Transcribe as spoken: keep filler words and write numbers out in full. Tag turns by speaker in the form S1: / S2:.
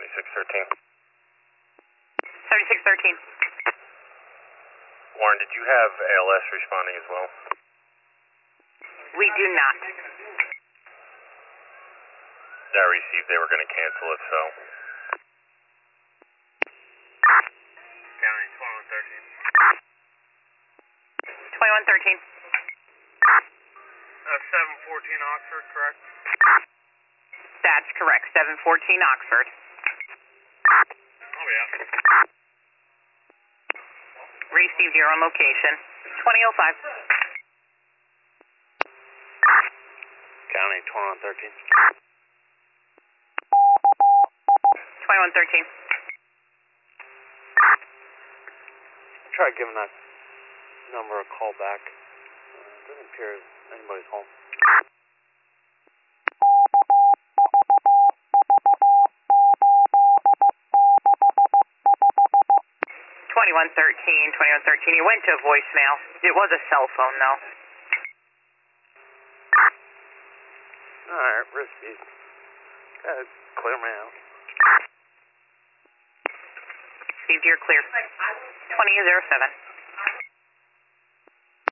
S1: seventy-six thirteen.
S2: seventy-six thirteen.
S1: Warren, did you have A L S responding as well?
S2: We do not.
S1: That received, they were going to cancel it, so. County twenty-one thirteen.
S2: twenty-one thirteen.
S1: Uh, seven fourteen Oxford, correct?
S2: That's correct. seven fourteen Oxford.
S1: Oh, yeah.
S2: Received your own location. twenty oh five.
S1: County twenty-one thirteen.
S2: twenty-one thirteen.
S1: Try giving that number a call back. Uh, doesn't appear anybody's home.
S2: twenty-one thirteen, twenty-one thirteen. You went to voicemail. It was a cell phone, though.
S1: Alright, risky. Uh, clear me out.
S2: Received your clear. twenty oh seven.